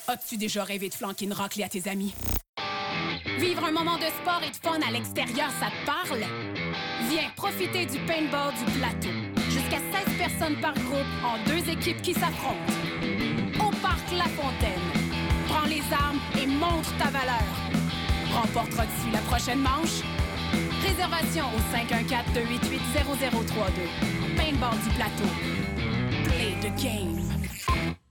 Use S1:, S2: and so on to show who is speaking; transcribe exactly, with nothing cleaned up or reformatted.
S1: As-tu déjà rêvé de flanquer une raclée à tes amis? Vivre un moment de sport et de fun à l'extérieur, ça te parle? Viens profiter du paintball du plateau. Jusqu'à seize personnes par groupe en deux équipes qui s'affrontent. Au parc La Fontaine. Prends les armes et montre ta valeur. Remporteras-tu la prochaine manche? Réservation au cinq un quatre, deux huit huit, zéro zéro trois deux. Paintball du plateau. Play the game.